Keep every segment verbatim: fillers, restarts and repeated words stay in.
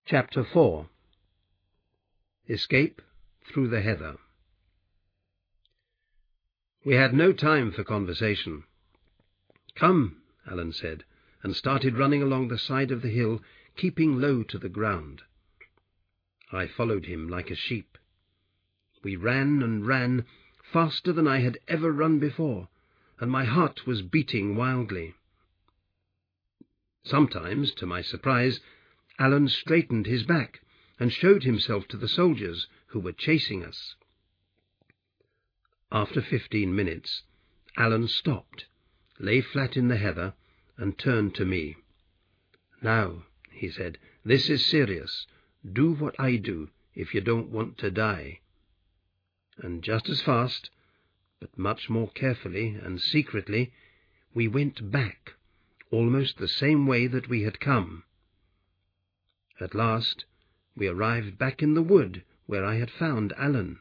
Chapter four. Escape through the Heather. We had no time for conversation. "Come," Alan said, and started running along the side of the hill, keeping low to the ground. I followed him like a sheep. We ran and ran, faster than I had ever run before, and my heart was beating wildly. Sometimes, to my surprise, Alan straightened his back and showed himself to the soldiers who were chasing us. After fifteen minutes, Alan stopped, lay flat in the heather, and turned to me. "Now," he said, "this is serious. Do what I do if you don't want to die." And just as fast, but much more carefully and secretly, we went back, almost the same way that we had come. At last we arrived back in the wood where I had found Alan.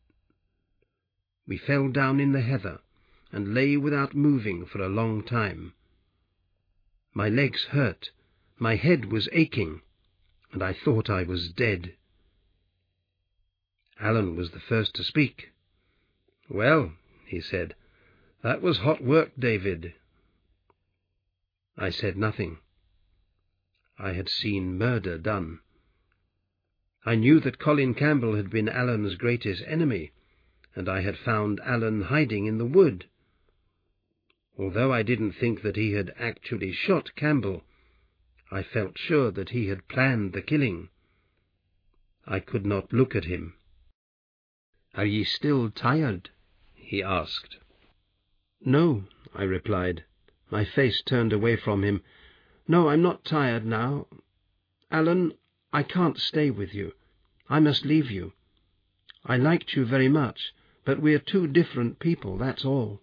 We fell down in the heather and lay without moving for a long time. My legs hurt, my head was aching, and I thought I was dead. Alan was the first to speak. "Well," he said, "that was hot work, David." I said nothing. I had seen murder done. I knew that Colin Campbell had been Alan's greatest enemy, and I had found Alan hiding in the wood. Although I didn't think that he had actually shot Campbell, I felt sure that he had planned the killing. I could not look at him. "Are ye still tired?" he asked. "No," I replied, my face turned away from him. "No, I'm not tired now. Alan, I can't stay with you. I must leave you. I liked you very much, but we're two different people, that's all."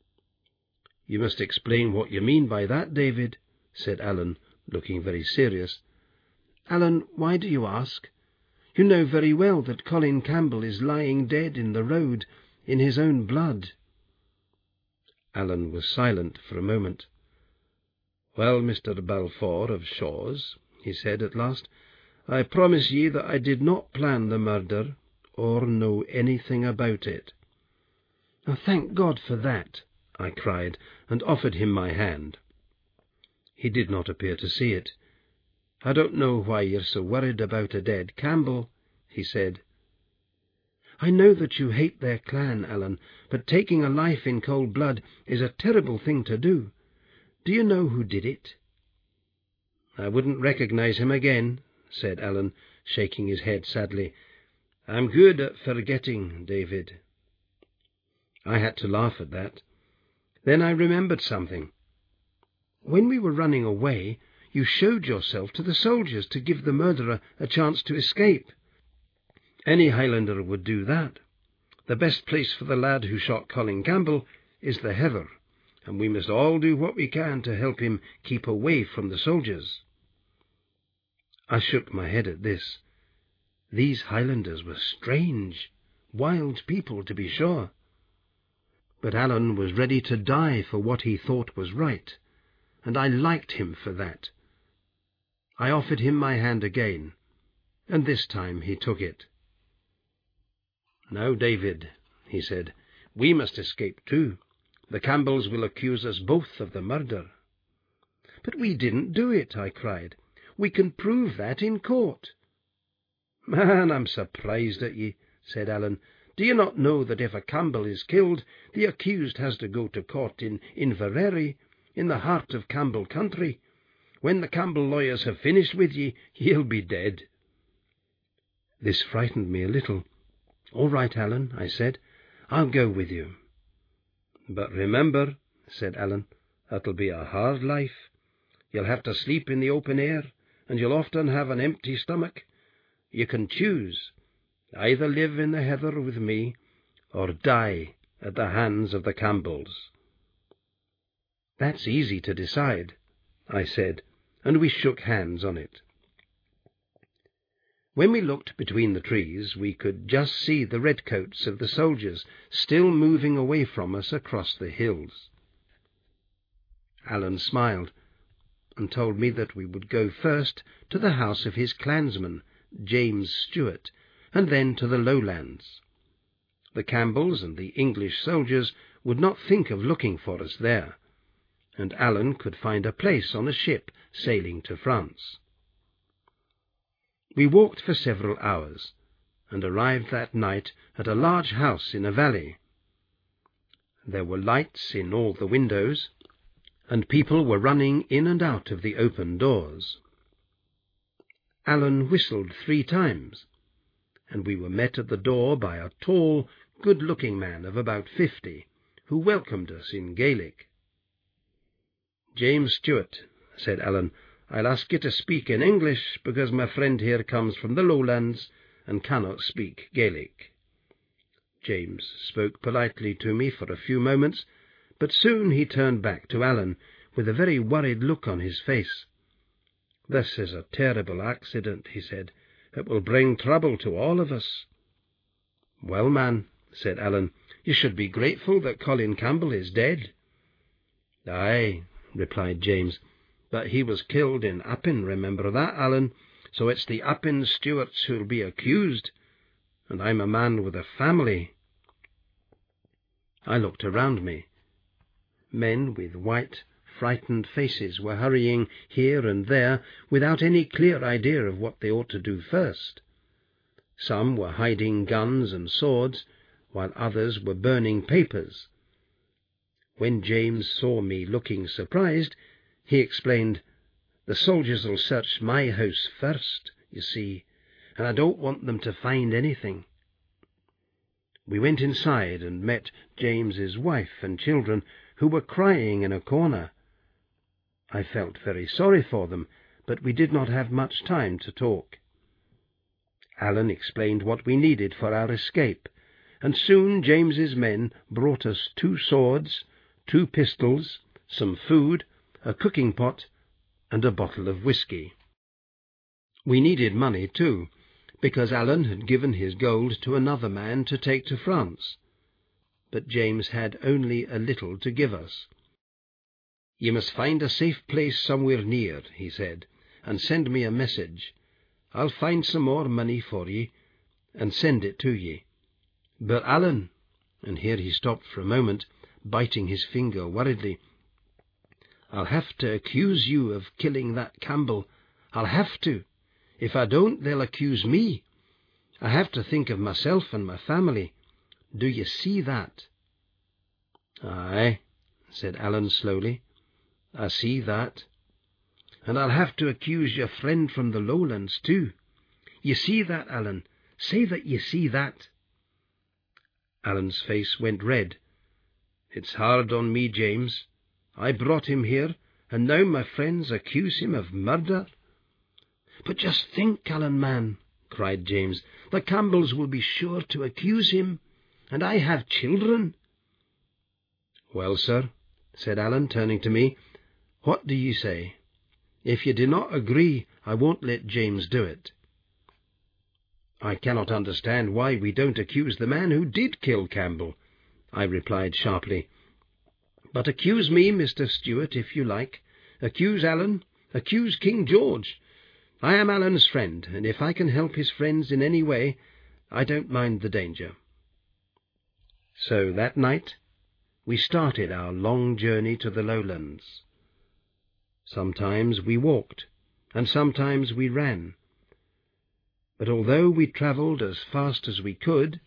"You must explain what you mean by that, David," said Alan, looking very serious. "Alan, why do you ask? You know very well that Colin Campbell is lying dead in the road, in his own blood." Alan was silent for a moment. "Well, Mister Balfour of Shaws," he said at last, "I promise ye that I did not plan the murder, or know anything about it." "Oh, thank God for that!" I cried, and offered him my hand. He did not appear to see it. "I don't know why you're so worried about a dead Campbell," he said. "I know that you hate their clan, Alan, but taking a life in cold blood is a terrible thing to do. Do you know who did it?" "I wouldn't recognize him again," said Alan, shaking his head sadly. "I'm good at forgetting, David." I had to laugh at that. Then I remembered something. "When we were running away, you showed yourself to the soldiers to give the murderer a chance to escape. Any Highlander would do that. The best place for the lad who shot Colin Campbell is the heather, and we must all do what we can to help him keep away from the soldiers." I shook my head at this. These Highlanders were strange, wild people, to be sure. But Alan was ready to die for what he thought was right, and I liked him for that. I offered him my hand again, and this time he took it. "Now, David," he said, "we must escape too. The Campbells will accuse us both of the murder." "But we didn't do it," I cried. "We can prove that in court." "Man, I'm surprised at ye," said Alan. "Do you not know that if a Campbell is killed, the accused has to go to court in Inverary, in the heart of Campbell country? When the Campbell lawyers have finished with ye, ye'll be dead." This frightened me a little. "All right, Alan," I said. "I'll go with you." "But remember," said Alan, "it'll be a hard life. You'll have to sleep in the open air, and you'll often have an empty stomach. You can choose. Either live in the heather with me, or die at the hands of the Campbells." "That's easy to decide," I said, and we shook hands on it. When we looked between the trees, we could just see the redcoats of the soldiers still moving away from us across the hills. Alan smiled. and told me that we would go first to the house of his clansman, James Stewart, and then to the lowlands. The Campbells and the English soldiers would not think of looking for us there, and Alan could find a place on a ship sailing to France. We walked for several hours, and arrived that night at a large house in a valley. There were lights in all the windows, and people were running in and out of the open doors. Alan whistled three times, and we were met at the door by a tall, good-looking man of about fifty, who welcomed us in Gaelic. "James Stewart," said Alan, "I'll ask you to speak in English, because my friend here comes from the lowlands and cannot speak Gaelic." James spoke politely to me for a few moments, but soon he turned back to Alan with a very worried look on his face. "This is a terrible accident," he said. "It will bring trouble to all of us." "Well, man," said Alan, "you should be grateful that Colin Campbell is dead." "Aye," replied James, "but he was killed in Appin, remember that, Alan, so it's the Appin Stewarts who'll be accused, and I'm a man with a family." I looked around me. Men with white, frightened faces were hurrying here and there without any clear idea of what they ought to do first. Some were hiding guns and swords, while others were burning papers. When James saw me looking surprised, he explained, "The soldiers'll search my house first, you see, and I don't want them to find anything." We went inside and met James's wife and children, who were crying in a corner. I felt very sorry for them, but we did not have much time to talk. Alan explained what we needed for our escape, and soon James's men brought us two swords, two pistols, some food, a cooking pot, and a bottle of whisky. We needed money too, because Alan had given his gold to another man to take to France, but James had only a little to give us. "You must find a safe place somewhere near," he said, "and send me a message. I'll find some more money for ye, and send it to ye. But Alan," and here he stopped for a moment, biting his finger worriedly, "I'll have to accuse you of killing that Campbell. I'll have to. If I don't, they'll accuse me. I have to think of myself and my family. Do you see that?" "Aye," said Alan slowly, "I see that. And I'll have to accuse your friend from the lowlands too. You see that, Alan? Say that you see that." Alan's face went red. "It's hard on me, James. I brought him here, and now my friends accuse him of murder." "But just think, Alan, man," cried James, "the Campbells will be sure to accuse him, and I have children." "Well, sir," said Alan, turning to me, "what do you say? If you do not agree, I won't let James do it." "I cannot understand why we don't accuse the man who did kill Campbell," I replied sharply. "But accuse me, Mister Stewart, if you like. Accuse Alan. Accuse King George. I am Alan's friend, and if I can help his friends in any way, I don't mind the danger." So that night we started our long journey to the lowlands. Sometimes we walked, and sometimes we ran. But although we travelled as fast as we could,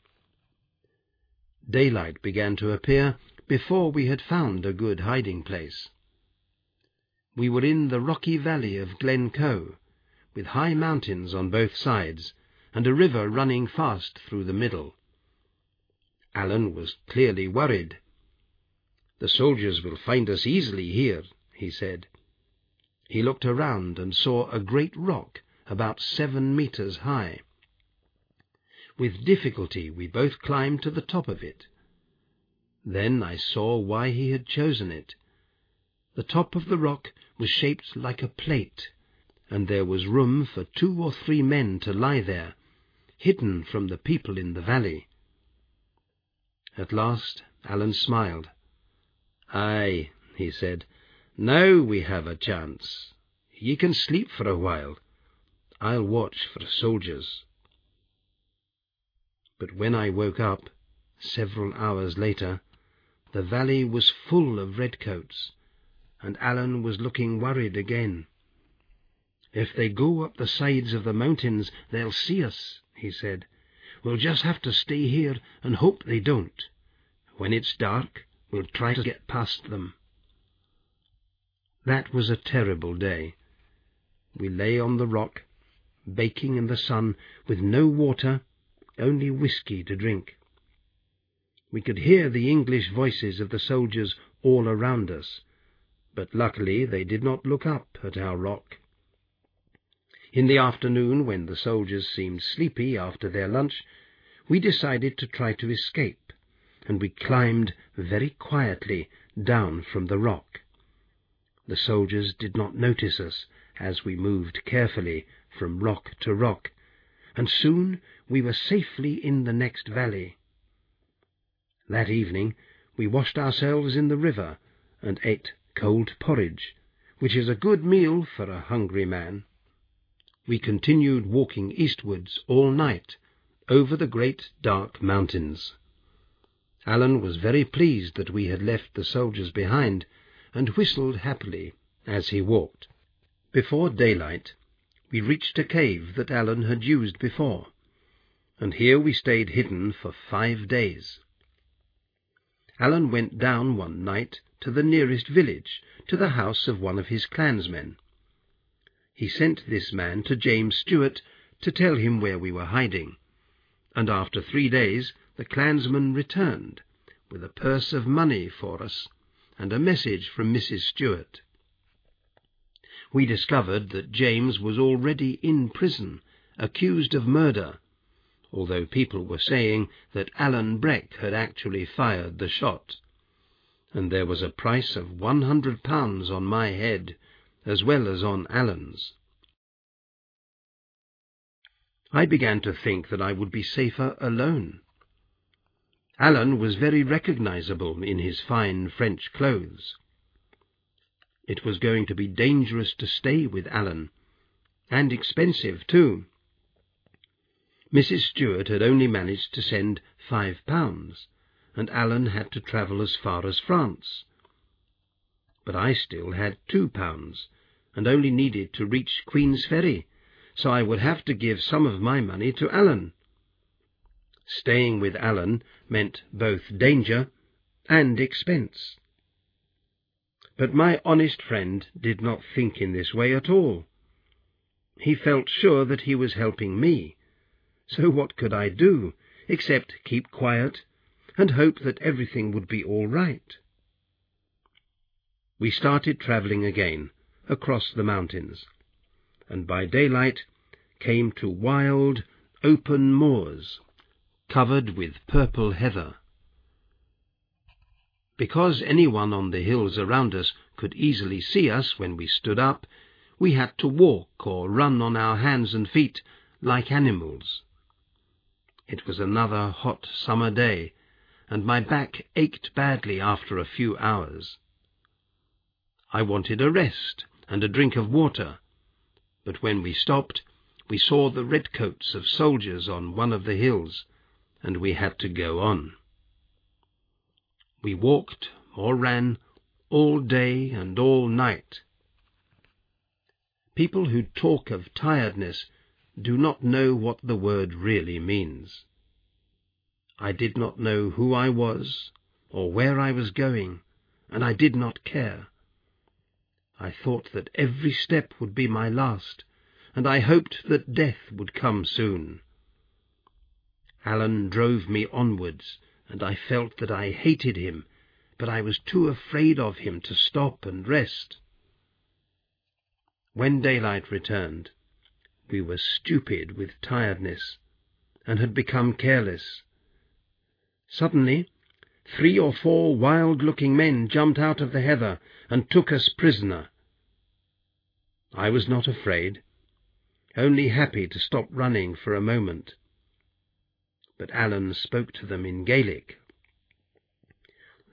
daylight began to appear before we had found a good hiding place. We were in the rocky valley of Glencoe, with high mountains on both sides, and a river running fast through the middle. Alan was clearly worried. "The soldiers will find us easily here," he said. He looked around and saw a great rock about seven metres high. With difficulty we both climbed to the top of it. Then I saw why he had chosen it. The top of the rock was shaped like a plate, and there was room for two or three men to lie there, hidden from the people in the valley. At last Alan smiled. "Aye," he said, Now we have a chance. Ye can sleep for a while. I'll watch for soldiers." But when I woke up, several hours later, the valley was full of redcoats, and Alan was looking worried again. "If they go up the sides of the mountains, they'll see us," he said. "We'll just have to stay here and hope they don't. When it's dark, we'll try to get past them." That was a terrible day. We lay on the rock, baking in the sun, with no water, only whisky to drink. We could hear the English voices of the soldiers all around us, but luckily they did not look up at our rock. In the afternoon, when the soldiers seemed sleepy after their lunch, we decided to try to escape, and we climbed very quietly down from the rock. The soldiers did not notice us as we moved carefully from rock to rock, and soon we were safely in the next valley. That evening we washed ourselves in the river and ate cold porridge, which is a good meal for a hungry man. We continued walking eastwards all night, over the great dark mountains. Alan was very pleased that we had left the soldiers behind, and whistled happily as he walked. Before daylight we reached a cave that Alan had used before, and here we stayed hidden for five days. Alan went down one night to the nearest village, to the house of one of his clansmen. He sent this man to James Stewart to tell him where we were hiding, and after three days the clansman returned with a purse of money for us and a message from Missus Stewart. We discovered that James was already in prison, accused of murder, although people were saying that Alan Breck had actually fired the shot, and there was a price of one hundred pounds on my head, as well as on Alan's. I began to think that I would be safer alone. Alan was very recognizable in his fine French clothes. It was going to be dangerous to stay with Alan, and expensive too. Missus Stewart had only managed to send five pounds, and Alan had to travel as far as France. But I still had two pounds, and only needed to reach Queen's Ferry, so I would have to give some of my money to Alan. Staying with Alan meant both danger and expense. But my honest friend did not think in this way at all. He felt sure that he was helping me, so what could I do except keep quiet and hope that everything would be all right? We started travelling again across the mountains, and by daylight came to wild, open moors, covered with purple heather. Because anyone on the hills around us could easily see us when we stood up, we had to walk or run on our hands and feet like animals. It was another hot summer day, and my back ached badly after a few hours. I wanted a rest and a drink of water, but when we stopped, we saw the redcoats of soldiers on one of the hills, and we had to go on. We walked or ran all day and all night. People who talk of tiredness do not know what the word really means. I did not know who I was or where I was going, and I did not care. I thought that every step would be my last, and I hoped that death would come soon. Alan drove me onwards, and I felt that I hated him, but I was too afraid of him to stop and rest. When daylight returned, we were stupid with tiredness, and had become careless. Suddenly, three or four wild-looking men jumped out of the heather and took us prisoner. I was not afraid, only happy to stop running for a moment. But Alan spoke to them in Gaelic.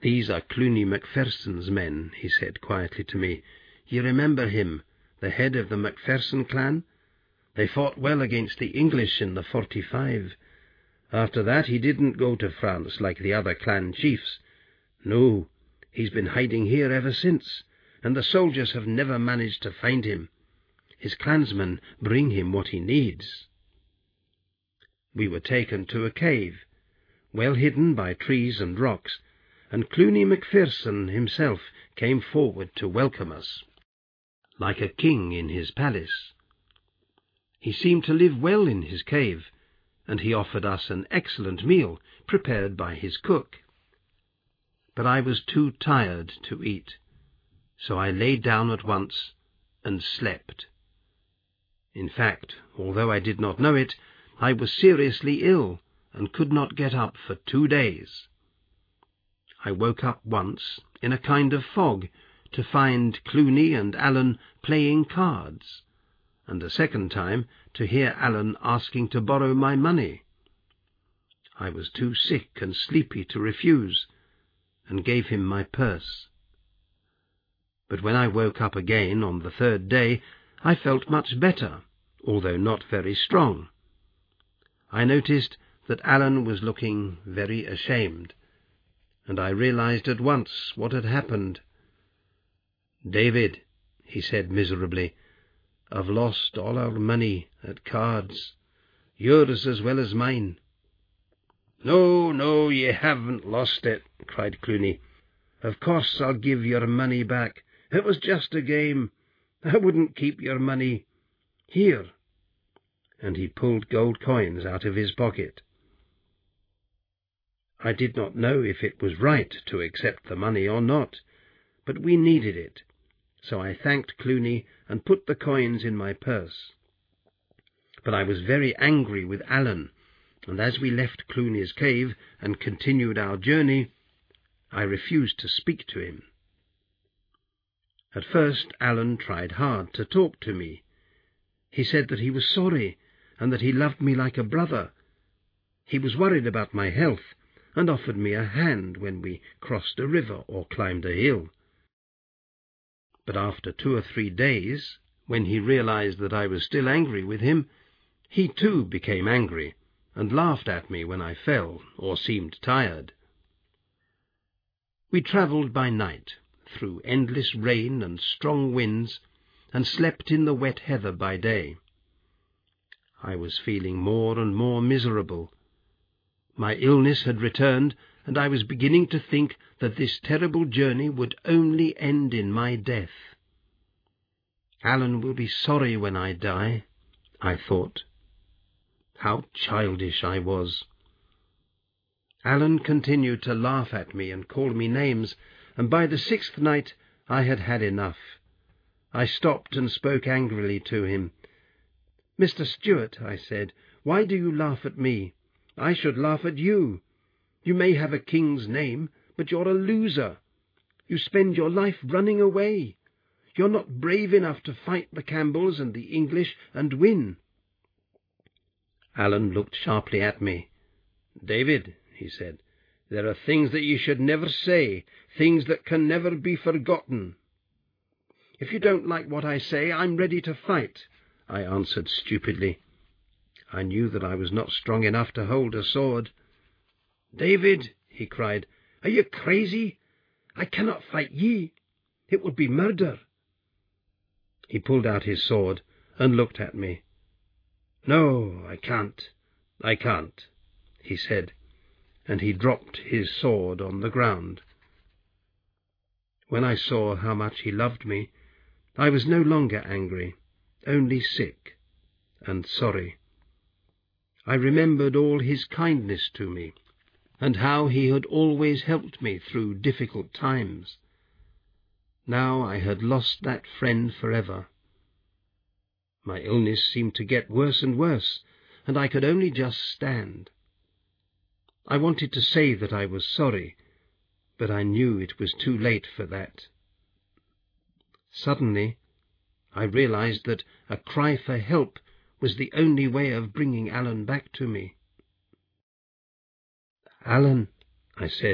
"These are Cluny Macpherson's men," he said quietly to me. "You remember him, the head of the Macpherson clan? They fought well against the English in the forty-five. After that he didn't go to France like the other clan chiefs. No, he's been hiding here ever since, and the soldiers have never managed to find him. His clansmen bring him what he needs." We were taken to a cave, well hidden by trees and rocks, and Cluny Macpherson himself came forward to welcome us, like a king in his palace. He seemed to live well in his cave, and he offered us an excellent meal prepared by his cook. But I was too tired to eat, so I lay down at once and slept. In fact, although I did not know it, I was seriously ill and could not get up for two days. I woke up once in a kind of fog to find Cluny and Alan playing cards, and a second time to hear Alan asking to borrow my money. I was too sick and sleepy to refuse, and gave him my purse. But when I woke up again on the third day, I felt much better, although not very strong. I noticed that Alan was looking very ashamed, and I realized at once what had happened. "David," he said miserably, "I've lost all our money at cards, yours as well as mine." "No, no, ye haven't lost it," cried Cluny. "Of course I'll give your money back. It was just a game. I wouldn't keep your money. Here." And he pulled gold coins out of his pocket. I did not know if it was right to accept the money or not, but we needed it, so I thanked Cluny and put the coins in my purse. But I was very angry with Alan, and as we left Cluny's cave and continued our journey, I refused to speak to him. At first Alan tried hard to talk to me. He said that he was sorry, and that he loved me like a brother. He was worried about my health, and offered me a hand when we crossed a river or climbed a hill. But after two or three days, when he realized that I was still angry with him, he too became angry, and laughed at me when I fell or seemed tired. We travelled by night, through endless rain and strong winds, and slept in the wet heather by day. I was feeling more and more miserable. My illness had returned, and I was beginning to think that this terrible journey would only end in my death. Alan will be sorry when I die, I thought. How childish I was. Alan continued to laugh at me and call me names, and by the sixth night I had had enough. I stopped and spoke angrily to him. "Mister Stewart," I said, "why do you laugh at me? I should laugh at you. You may have a king's name, but you're a loser. You spend your life running away. You're not brave enough to fight the Campbells and the English and win." Alan looked sharply at me. "David," he said, "there are things that you should never say, things that can never be forgotten." "If you don't like what I say, I'm ready to fight," I answered stupidly. I knew that I was not strong enough to hold a sword. "David," he cried, "are you crazy? I cannot fight ye. It would be murder." He pulled out his sword and looked at me. "No, I can't, I can't," he said, and he dropped his sword on the ground. When I saw how much he loved me, I was no longer angry, only sick and sorry. I remembered all his kindness to me, and how he had always helped me through difficult times. Now I had lost that friend forever. My illness seemed to get worse and worse, and I could only just stand. I wanted to say that I was sorry, but I knew it was too late for that. Suddenly, I realized that a cry for help was the only way of bringing Alan back to me. "Alan," I said,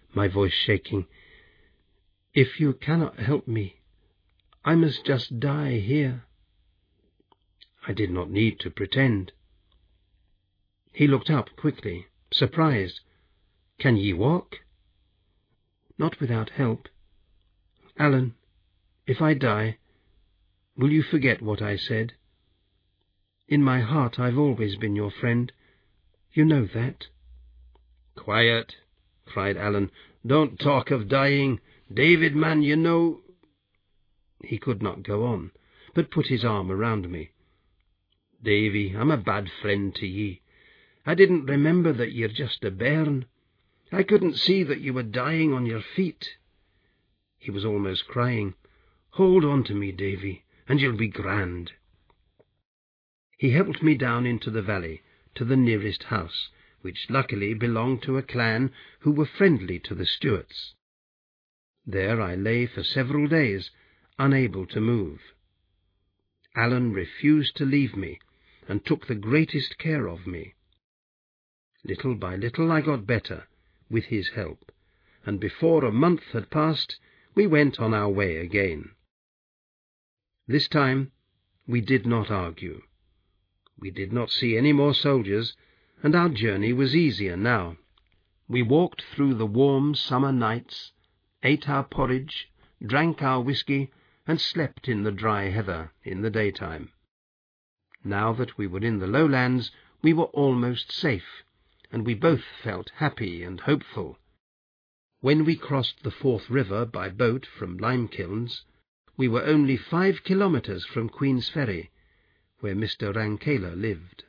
my voice shaking. "If you cannot help me, I must just die here." I did not need to pretend. He looked up quickly, surprised. "Can ye walk?" "Not without help. Alan, if I die, will you forget what I said? In my heart I've always been your friend. You know that." "Quiet," cried Alan. "Don't talk of dying. David, man, you know—" He could not go on, but put his arm around me. "Davy, I'm a bad friend to ye. I didn't remember that you're just a bairn. I couldn't see that you were dying on your feet." He was almost crying. "Hold on to me, Davy, and you'll be grand." He helped me down into the valley to the nearest house, which luckily belonged to a clan who were friendly to the Stuarts. There I lay for several days, unable to move. Alan refused to leave me, and took the greatest care of me. Little by little I got better, with his help, and before a month had passed, we went on our way again. This time we did not argue. We did not see any more soldiers, and our journey was easier now. We walked through the warm summer nights, ate our porridge, drank our whisky, and slept in the dry heather in the daytime. Now that we were in the lowlands, we were almost safe, and we both felt happy and hopeful. When we crossed the Forth River by boat from Limekilns, we were only five kilometres from Queen's Ferry, where Mister Rankaler lived.